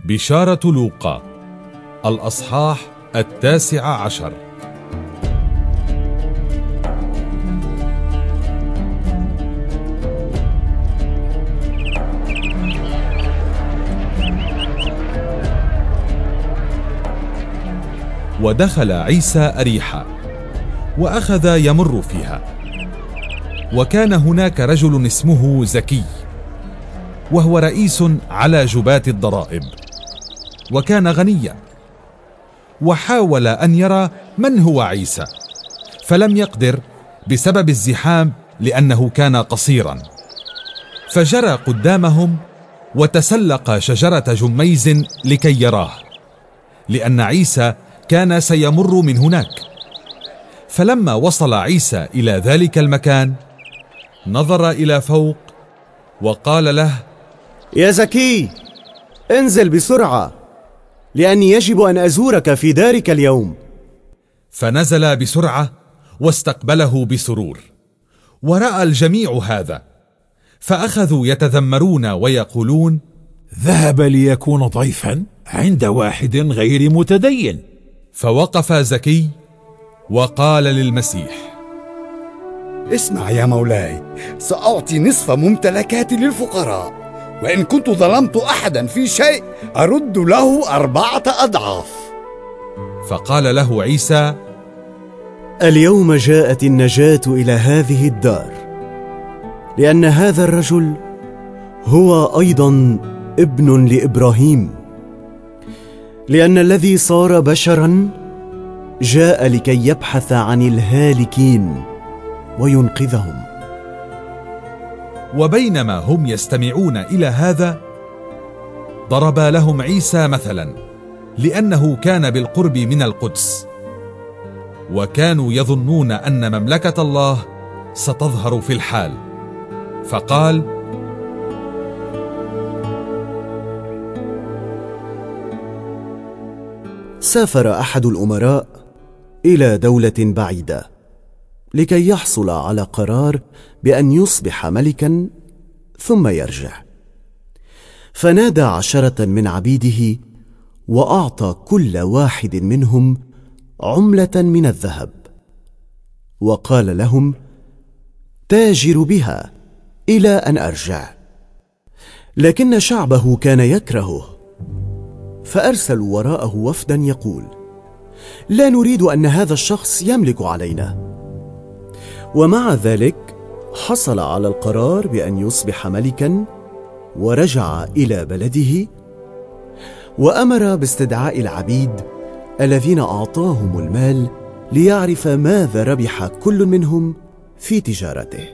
بشارة لوقا الأصحاح 19. ودخل عيسى أريحا وأخذ يمر فيها، وكان هناك رجل اسمه زكي، وهو رئيس على جباة الضرائب، وكان غنيا، وحاول أن يرى من هو عيسى، فلم يقدر بسبب الزحام لأنه كان قصيرا، فجرى قدامهم وتسلق شجرة جميز لكي يراه، لأن عيسى كان سيمر من هناك. فلما وصل عيسى إلى ذلك المكان نظر إلى فوق وقال له: يا زكي، انزل بسرعة، لأني يجب أن أزورك في دارك اليوم. فنزل بسرعة واستقبله بسرور. ورأى الجميع هذا، فأخذوا يتذمرون ويقولون: ذهب ليكون ضيفا عند واحد غير متدين. فوقف زكي وقال للمسيح: اسمع يا مولاي، سأعطي نصف ممتلكاتي للفقراء، وإن كنت ظلمت أحدا في شيء أرد له 4 أضعاف. فقال له عيسى: اليوم جاءت النجاة إلى هذه الدار، لأن هذا الرجل هو أيضا ابن لإبراهيم، لأن الذي صار بشرا جاء لكي يبحث عن الهالكين وينقذهم. وبينما هم يستمعون إلى هذا ضرب لهم عيسى مثلا، لأنه كان بالقرب من القدس، وكانوا يظنون أن مملكة الله ستظهر في الحال، فقال: سافر أحد الأمراء إلى دولة بعيدة لكي يحصل على قرار بأن يصبح ملكا ثم يرجع، فنادى 10 من عبيده وأعطى كل واحد منهم عملة من الذهب، وقال لهم: تاجروا بها إلى أن أرجع. لكن شعبه كان يكرهه، فأرسلوا وراءه وفدا يقول: لا نريد أن هذا الشخص يملك علينا. ومع ذلك حصل على القرار بأن يصبح ملكا، ورجع إلى بلده، وأمر باستدعاء العبيد الذين أعطاهم المال ليعرف ماذا ربح كل منهم في تجارته.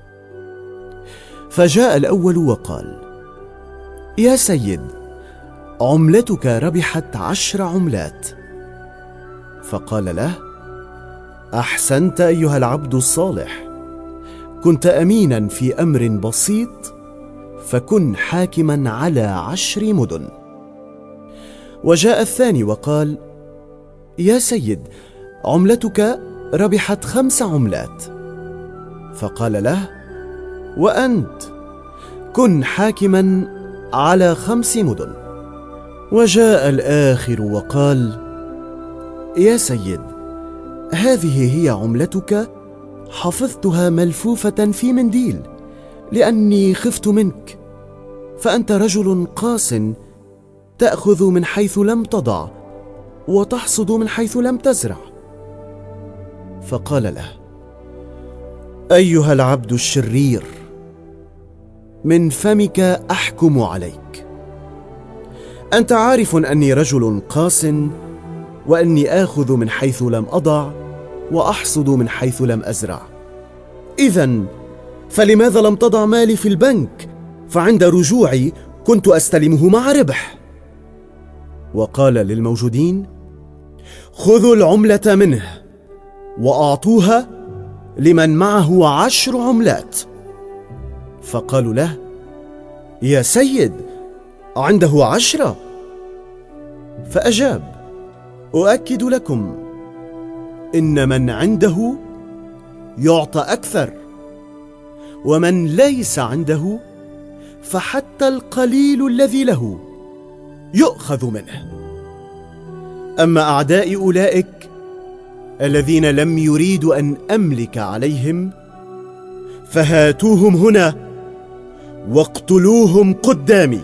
فجاء الأول وقال: يا سيد، عملتك ربحت 10 عملات. فقال له: أحسنت أيها العبد الصالح، كنت أمينا في أمر بسيط، فكن حاكما على 10 مدن. وجاء الثاني وقال: يا سيد، عملتك ربحت 5 عملات. فقال له: وأنت كن حاكما على 5 مدن. وجاء الآخر وقال: يا سيد، هذه هي عملتك، حفظتها ملفوفة في منديل، لأني خفت منك، فأنت رجل قاس، تأخذ من حيث لم تضع وتحصد من حيث لم تزرع. فقال له: أيها العبد الشرير، من فمك أحكم عليك. أنت عارف أني رجل قاس، وأني آخذ من حيث لم أضع وأحصد من حيث لم أزرع. إذن فلماذا لم تضع مالي في البنك، فعند رجوعي كنت أستلمه مع ربح؟ وقال للموجودين: خذوا العملة منه وأعطوها لمن معه 10 عملات. فقالوا له: يا سيد، عنده 10. فأجاب: أؤكد لكم إن من عنده يعطى أكثر، ومن ليس عنده فحتى القليل الذي له يؤخذ منه. أما أعداء أولئك الذين لم يريدوا أن أملك عليهم فهاتوهم هنا واقتلوهم قدامي.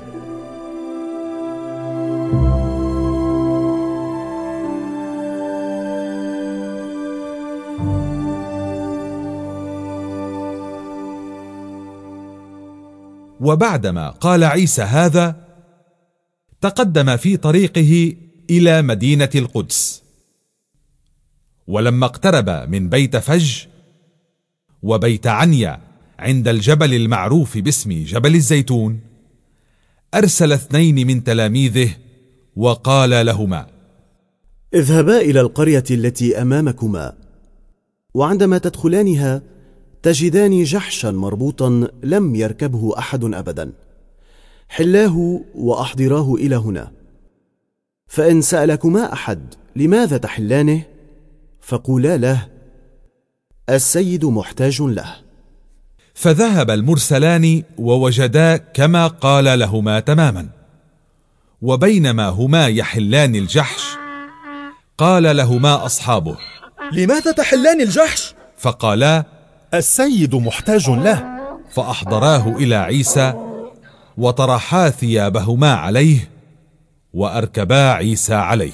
وبعدما قال عيسى هذا تقدم في طريقه إلى مدينة القدس. ولما اقترب من بيت فج وبيت عنيا عند الجبل المعروف باسم جبل الزيتون، أرسل 2 من تلاميذه وقال لهما: اذهبا إلى القرية التي أمامكما، وعندما تدخلانها تجدان جحشا مربوطا لم يركبه أحد أبدا، حلاه وأحضراه إلى هنا. فإن سألكما أحد لماذا تحلانه فقولا له: السيد محتاج له. فذهب المرسلان ووجدا كما قال لهما تماما. وبينما هما يحلان الجحش قال لهما أصحابه: لماذا تحلان الجحش؟ فقالا: السيد محتاج له. فأحضراه إلى عيسى وطرحا ثيابهما عليه وأركبا عيسى عليه.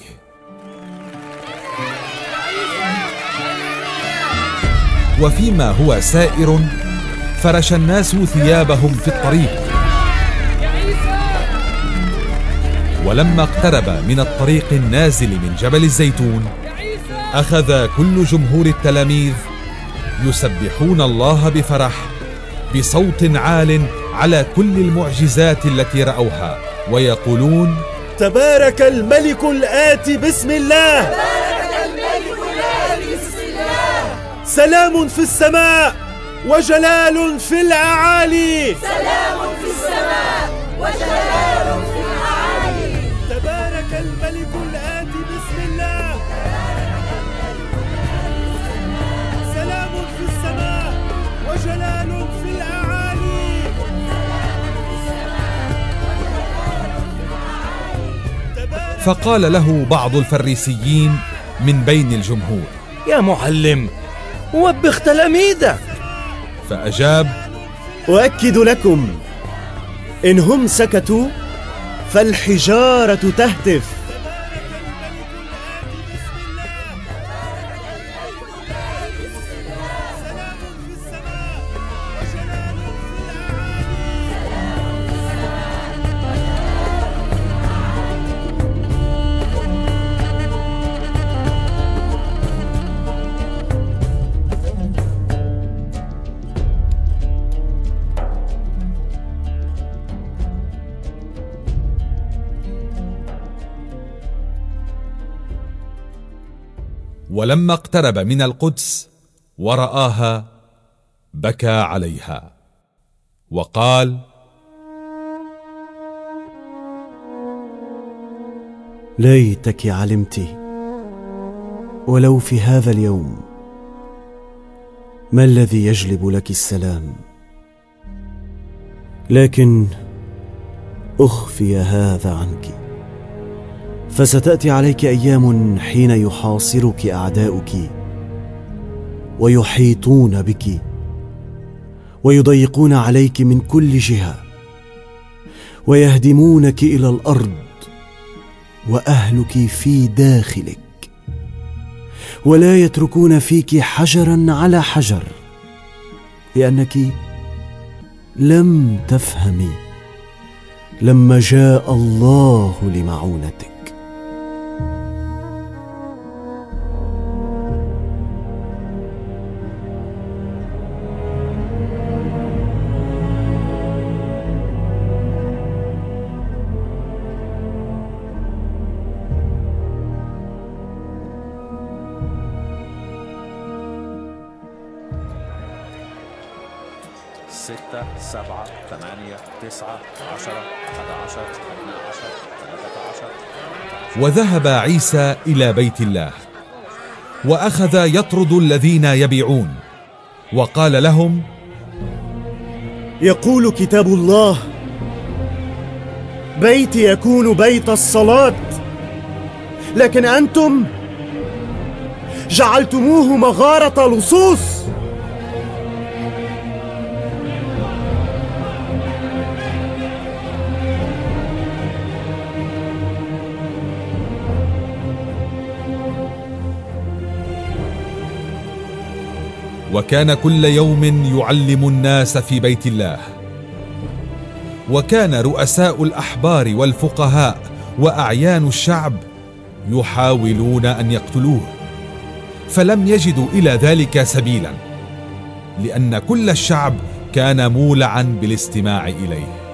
وفيما هو سائر فرش الناس ثيابهم في الطريق. ولما اقترب من الطريق النازل من جبل الزيتون أخذ كل جمهور التلاميذ يسبحون الله بفرح بصوت عال على كل المعجزات التي رأوها، ويقولون: تبارك الملك الآتي باسم الله، تبارك الملك الآتي باسم الله، سلام في السماء وجلال في الأعالي، سلام في السماء وجلال في الأعالي. تبارك الملك الآتي باسم الله، سلام في السماء وجلال في الأعالي. فقال له بعض الفريسيين من بين الجمهور: يا معلم، وبخ تلاميذك. فأجاب: أؤكد لكم إن هم سكتوا فالحجارة تهتف. ولما اقترب من القدس ورآها بكى عليها وقال: ليتك علمت ولو في هذا اليوم ما الذي يجلب لك السلام، لكن أخفي هذا عنك، فستأتي عليك أيام حين يحاصرك أعداؤك ويحيطون بك ويضيقون عليك من كل جهة ويهدمونك إلى الأرض وأهلك في داخلك، ولا يتركون فيك حجرا على حجر، لأنك لم تفهمي لما جاء الله لمعونتك. ستة، 7، 8، 9، 10، 11، 12، 13. وذهب عيسى إلى بيت الله وأخذ يطرد الذين يبيعون، وقال لهم: يقول كتاب الله: بيتي يكون بيت الصلاة، لكن أنتم جعلتموه مغارة لصوص. وكان كل يوم يعلم الناس في بيت الله. وكان رؤساء الأحبار والفقهاء وأعيان الشعب يحاولون أن يقتلوه، فلم يجدوا إلى ذلك سبيلا، لأن كل الشعب كان مولعا بالاستماع إليه.